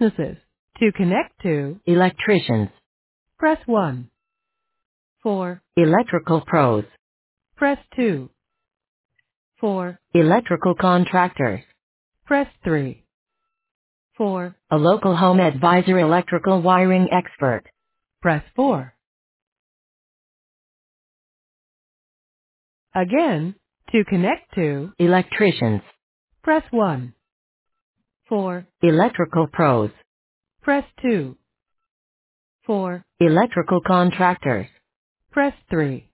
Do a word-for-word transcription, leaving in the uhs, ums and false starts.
businesses. To connect to electricians, press one. For electrical pros, press two. For electrical contractors, press three. For a local home advisor electrical wiring expert, press four. Again, to connect to electricians, press one. For electrical pros, press two. For electrical contractors, press three.